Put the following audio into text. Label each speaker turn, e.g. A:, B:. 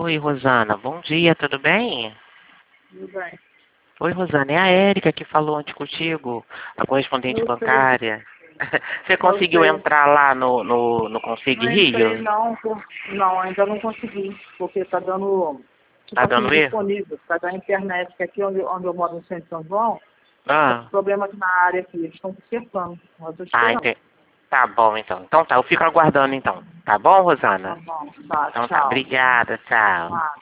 A: Oi, Rosana. Bom dia, tudo bem?
B: Tudo bem.
A: Oi, Rosana. É a Érica que falou ontem contigo, a correspondente
B: Eu sei,
A: bancária. Você
B: eu
A: conseguiu
B: sei.
A: entrar lá no Consig
B: Não entrei
A: Rio?
B: não, não, ainda não consegui, porque tá dando, tipo
A: Tá
B: assim,
A: dando erro?
B: disponível, tá dando internet, que aqui onde eu moro no centro de São João, tá com
A: Ah,
B: problema aqui na área aqui, eles estão consertando, mas eu tô esperando.
A: entendi. Tá bom, então. Então tá, eu fico aguardando, então. Tá bom,
B: Tá
A: Rosana?
B: bom, tá,
A: Então tá,
B: tchau.
A: obrigada, tchau.
B: Ah.